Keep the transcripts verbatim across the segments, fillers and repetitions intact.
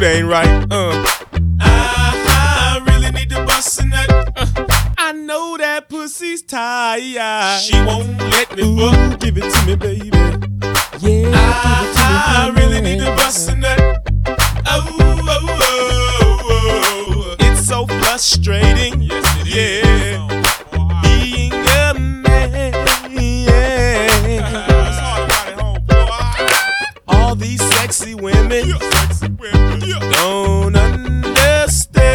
ain't right. Uh. I, I really need to bust a nut. Uh. I know that pussy's tired. She won't let me Ooh, fuck. give it to me, baby. Yeah, I, I really need to bust a nut. Oh, oh, oh, oh. It's so frustrating. Yes, it yeah. is. Oh, being a man. it's hard to ride at home, boy. All these sexy women, Yeah, sexy women. Yeah. don't understand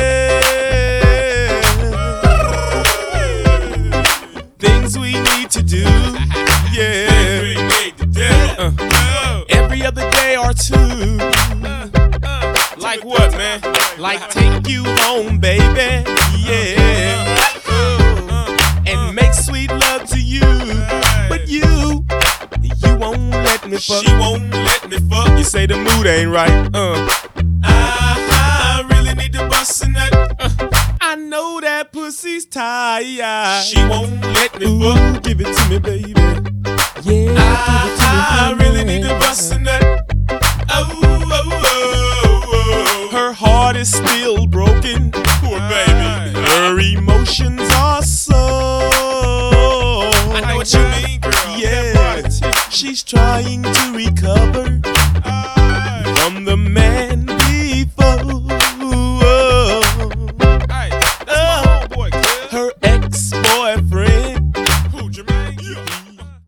things we need to do. Yeah. We need to do. Uh, Oh. every other day or two. Uh, uh. Like what, man? Like take you home, baby. Yeah. And make sweet love to you. But you, you won't let me fuck. She won't let me fuck. You say the mood ain't right. Uh. I, I really need to bust a nut. Uh. I know that pussy's tired. She won't let me Ooh, fuck. give it to me, baby. Yeah. I, I really need to bust a nut. Oh, oh, oh, oh. Her heart is still broken. Poor baby. Her emotions are so. I know what you mean, girl. Yeah. She's trying to recover Aye. from the